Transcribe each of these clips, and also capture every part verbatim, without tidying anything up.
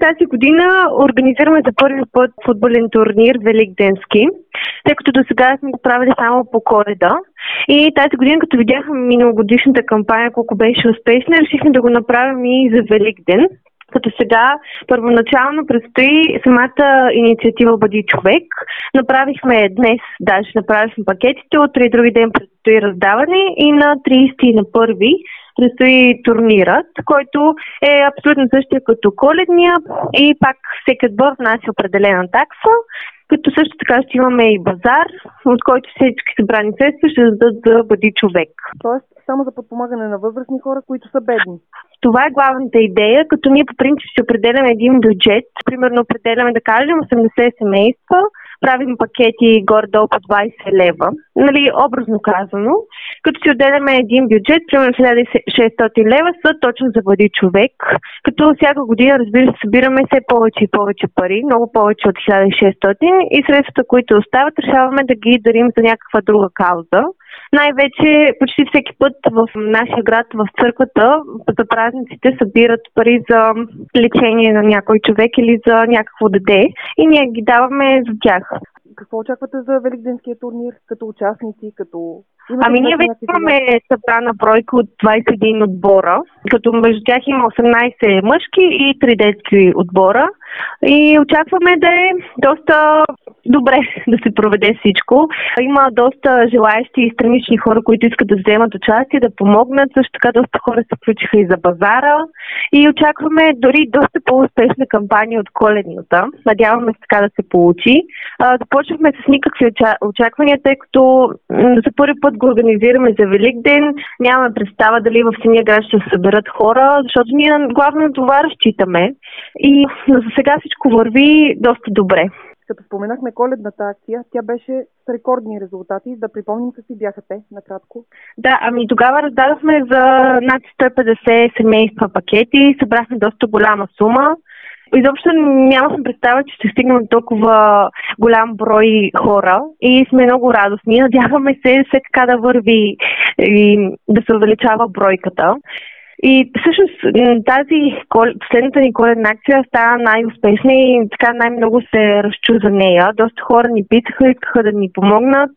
тази година организираме за първи път футболен турнир Великденски, тъй като до сега сме го правили само по Коледа. И тази година, като видяхме миналогодишната кампания колко беше успешна, решихме да го направим и за Великден. Като сега първоначално предстои самата инициатива Бъди човек. Направихме днес, даже направихме пакетите, утре и други ден предстои раздаване и на тридесети и на първи предстои турнирът, който е абсолютно същия като коледния и пак всеки отбор внася определена такса, като също така ще имаме и базар, от който всички събрани средства ще дадат за Бъди човек. Тоест само за подпомагане на възрастни хора, които са бедни. Това е главната идея, като ние по принцип ще определяме един бюджет. Примерно определяме, да кажем, осемдесет семейства, правим пакети горе-долу по двадесет лева, нали, образно казано, като си отделяме един бюджет, примерно хиляда и шестстотин лева са точно за Бъди човек, като всяка година, разбира се, събираме все повече и повече пари, много повече от хиляда и шестстотин и средствата, които остават, решаваме да ги дарим за някаква друга кауза. Най-вече почти всеки път в нашия град, в църквата, за празниците събират пари за лечение на някой човек или за някакво дете и ние ги даваме за тях. Какво очаквате за Великденския турнир като участници, като... Ами ние вече имаме събрана бройка от двадесет и един отбора, като между тях има осемнадесет мъжки и три детски отбора. И очакваме да е доста добре да се проведе всичко. Има доста желаещи и странични хора, които искат да вземат участие, да помогнат. Също така доста хора се включиха и за базара. И очакваме дори доста по-успешна кампания от коледната. Надяваме се така да се получи. Започнахме с никакви очаквания, тъй като за първи път го организираме за Великден. Нямаме представа дали в самия град ще се съберат хора, защото ние главно на това разчитаме. И за сега всичко върви доста добре. Като споменахме коледната акция, тя беше с рекордни резултати. Да припомним какви бяха те, накратко. Да, ами тогава раздадохме за над сто и петдесет семейства пакети, събрахме доста голяма сума. Изобщо нямахме представа, че ще стигнем до толкова голям брой хора и сме много радостни. Надяваме се все така да върви и да се увеличава бройката. И всъщност тази последната ни коледна акция стана най-успешна и така най-много се разчу за нея. Доста хора ни питаха, искаха да ни помогнат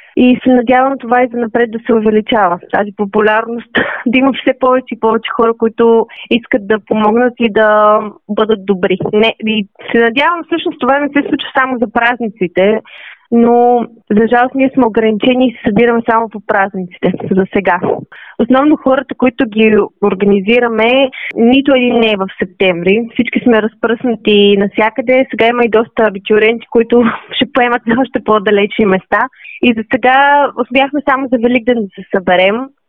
и се надявам това и за напред да се увеличава. Тази популярност, да има все повече и повече хора, които искат да помогнат и да бъдат добри. Не, и се надявам всъщност това не се случва само за празниците, но за жалост ние сме ограничени и се събираме само по празниците за сега. Основно хората, които ги организираме, нито един не е в септември. Всички сме разпръснати навсякъде. Сега има и доста абитюренти, които ще поемат на още по-далечни места. И за сега успяхме само за Великден да се съберем.